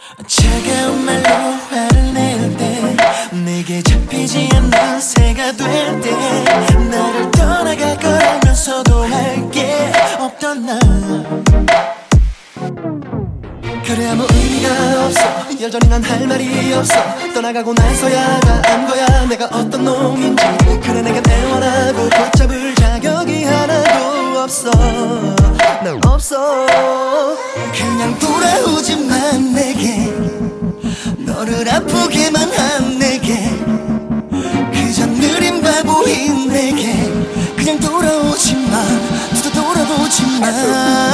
차가운 말로 화를 낼 때 내게 잡히지 않는 새가 될 때 나를 떠나갈 거라면서도 할 게 없던 나 그래 아무 의미가 없어 여전히 난 할 말이 없어 떠나가고 나서야 다 안 거야 내가 어떤 놈인지 그래 내겐 애원하고 붙잡을 자격이 하나도 없어 난 없어 그냥 돌아오지만 내게 너를 아프게만 한 내게 그저 느린 바보인 내게 그냥 돌아오지마 또 돌아보지마